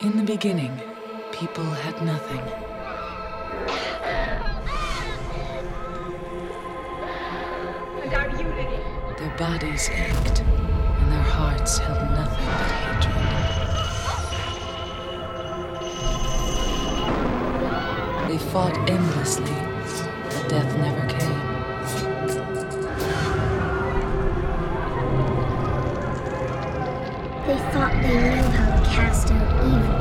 In the beginning, people had nothing. And our unity. Their bodies ached, and their hearts held nothing but hatred. They fought endlessly, but death never came. They thought they knew how to cast out evil.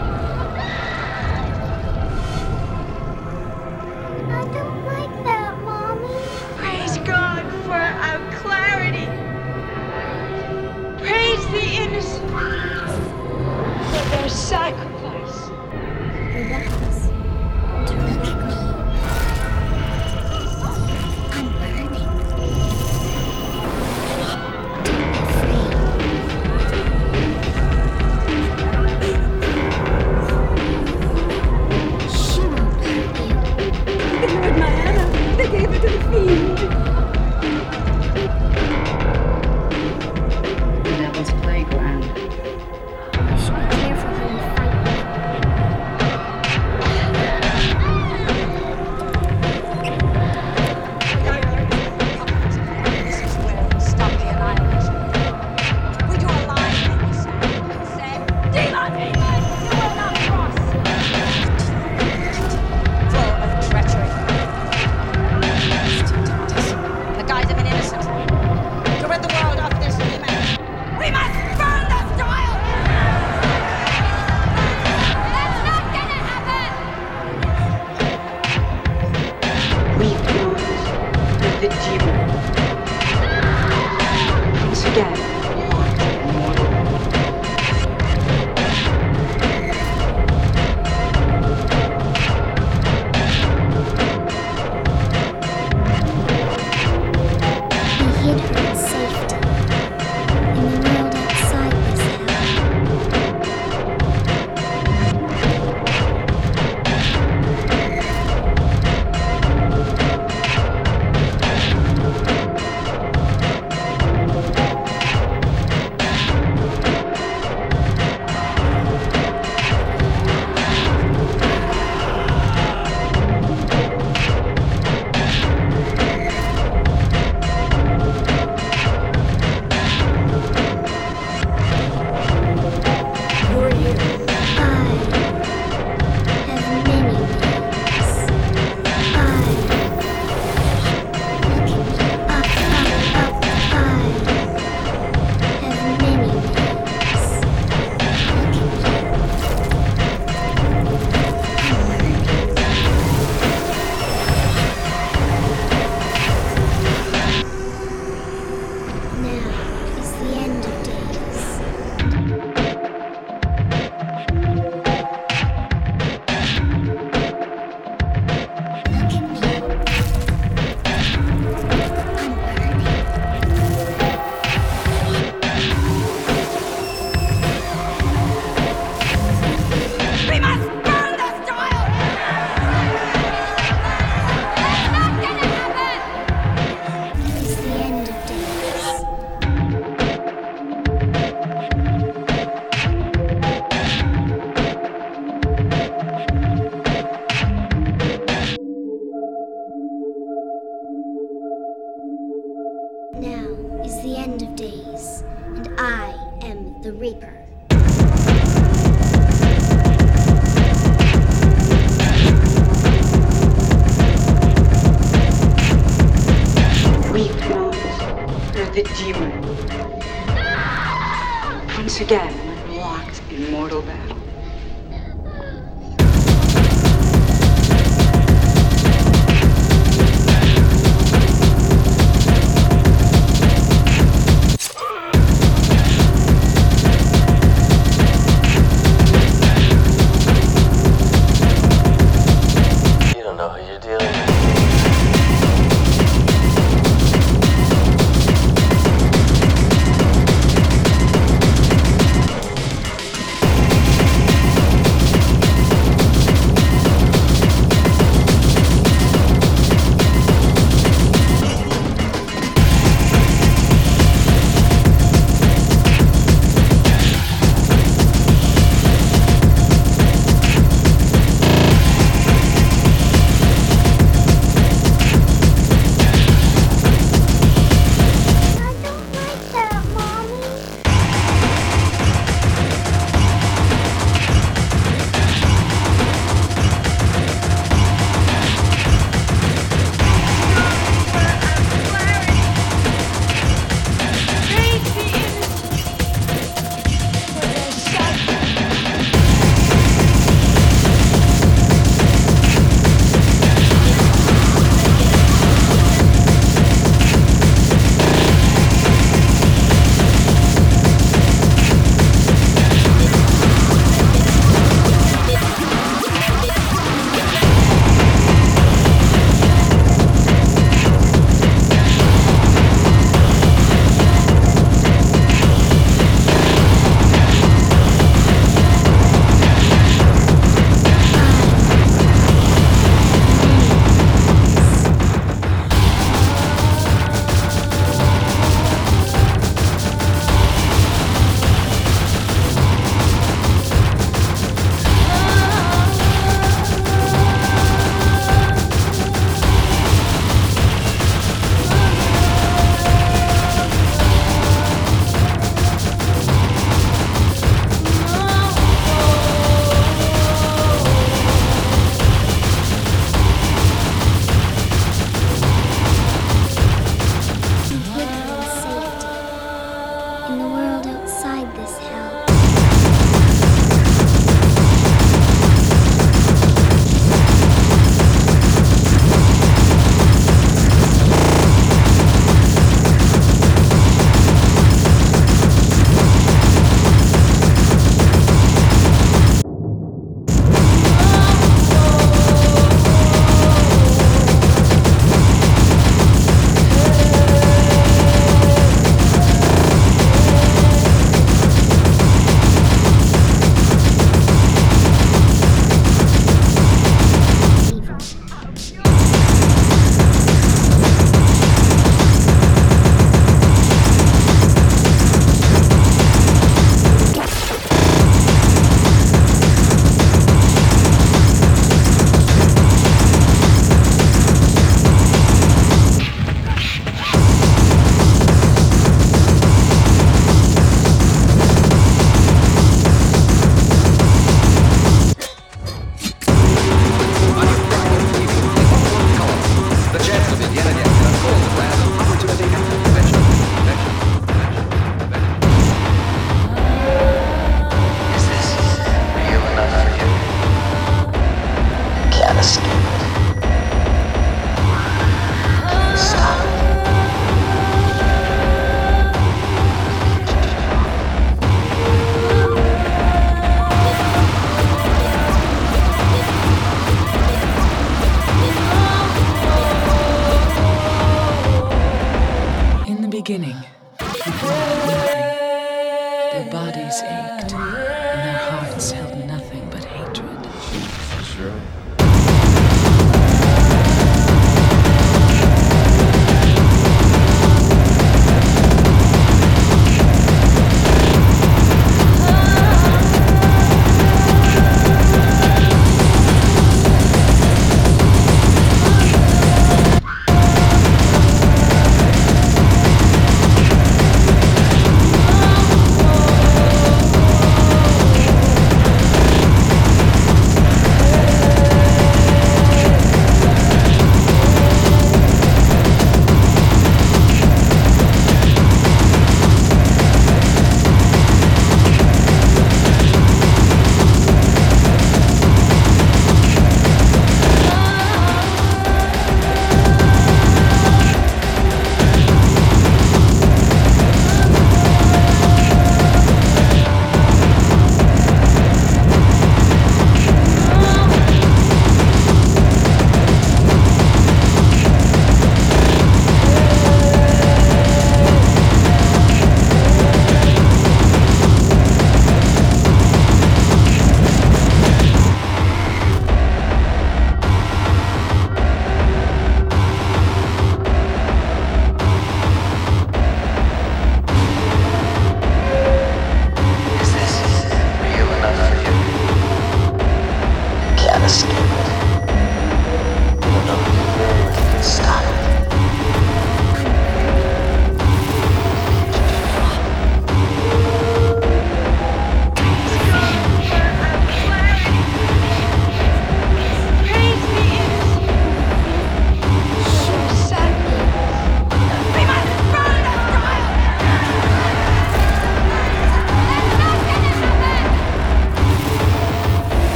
I don't like that, Mommy. Praise God for our clarity. Praise the innocent for their sacrifice. The weapons. To look at me. I'm burning. Don't be afraid. She won't hurt you. They heard my Anna. They gave it to the fiend. The devil's playground. You should be careful how you fight me. This is where we stop the annihilation. We do a line in the sand and say, Demon! You will not cross! Full of treachery. The guise of an innocent. To rid the world of this demon. We must burn the soil! That's not gonna happen! We pose with the demon. Once again, locked in mortal We hid her in safety. In the world outside this hell. Who are you? I have many names. Look at me. Up. I have many names. Look at me. Now is the end of days. Look at me. I'm burning. We must burn the soil! That's not gonna happen! It's the end of days. Now is the end of days, and I am the Reaper. We pose with the demon. Once again, locked in mortal battle.